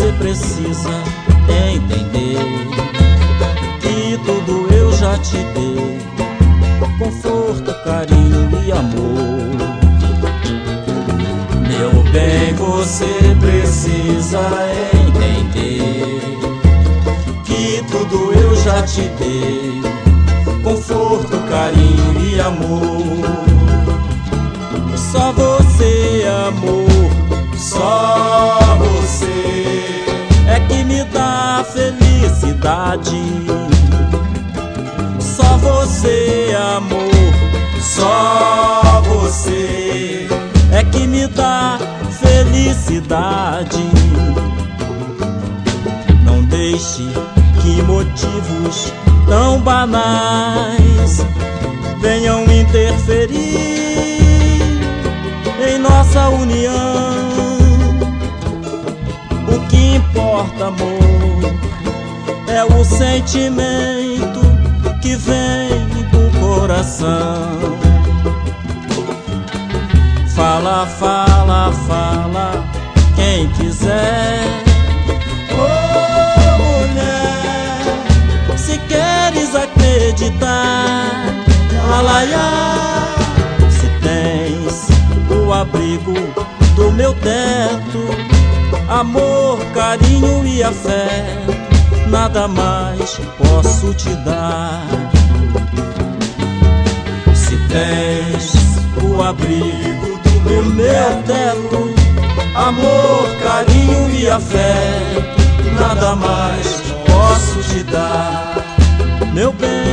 você precisa entender que tudo eu já te dei, conforto, carinho e amor. Meu bem, você precisa entender que tudo eu já te dei, conforto, carinho e amor. Só você, amor, só você é que me dá felicidade. Só você, amor, só você é que me dá felicidade. Não deixe que motivos tão banais venham interferir em nossa união. O que importa, amor, é o sentimento que vem do coração. Fala, fala, fala, quem quiser. Oh, mulher, se queres acreditar, alaiá, se tens o abrigo do meu teto, amor, carinho e afeto, nada mais posso te dar. Se tens o abrigo do meu teto, amor, carinho e afeto, nada mais posso te dar. Meu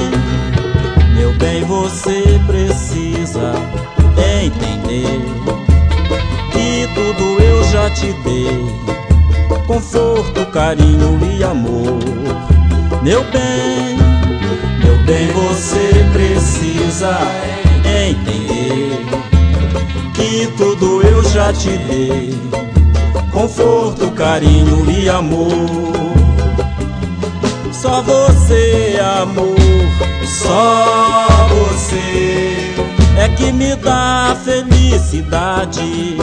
bem, você precisa entender que tudo eu já te dei, conforto, carinho e amor. Meu bem, você precisa entender que tudo eu já te dei, conforto, carinho e amor. Só você, amor, só você é que me dá felicidade.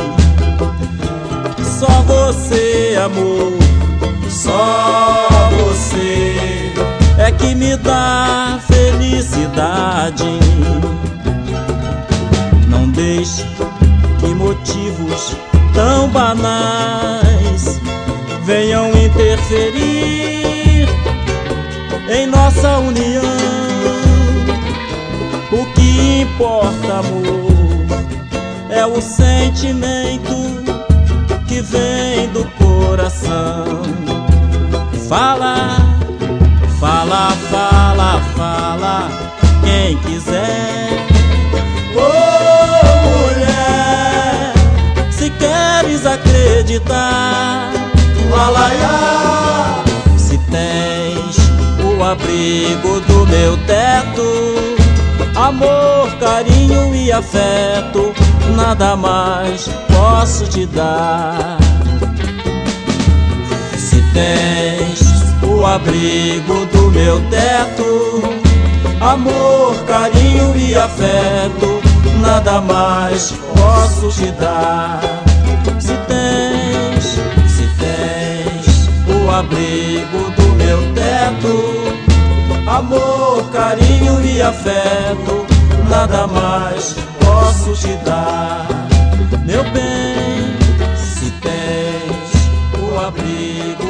Só você, amor, só você é que me dá felicidade. Não deixe que motivos tão banais venham interferir em nossa união. O que importa, amor, é o sentimento que vem do coração. Fala, fala, fala, fala, quem quiser. Oh, mulher, se queres acreditar, lalaiá, se tens o abrigo do meu teto, amor, carinho e afeto, nada mais posso te dar. Se tens o abrigo do meu teto, amor, carinho e afeto, nada mais posso te dar. Se tens o abrigo do meu teto, amor, carinho e afeto, nada mais posso te dar. Meu bem, se tens o abrigo